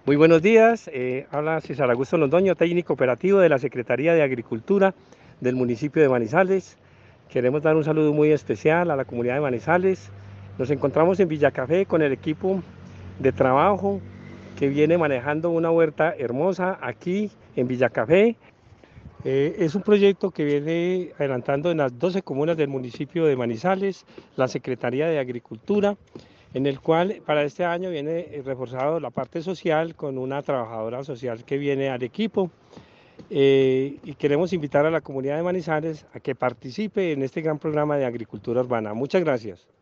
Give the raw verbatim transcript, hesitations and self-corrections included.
Muy buenos días, eh, habla César Augusto Londoño, técnico operativo de la Secretaría de Agricultura del municipio de Manizales. Queremos dar un saludo muy especial a la comunidad de Manizales. Nos encontramos en Villacafé con el equipo de trabajo que viene manejando una huerta hermosa aquí en Villacafé. Eh, es un proyecto que viene adelantando en las doce comunas del municipio de Manizales, la Secretaría de Agricultura, en el cual para este año viene eh, reforzado la parte social con una trabajadora social que viene al equipo. Eh, y queremos invitar a la comunidad de Manizales a que participe en este gran programa de agricultura urbana. Muchas gracias.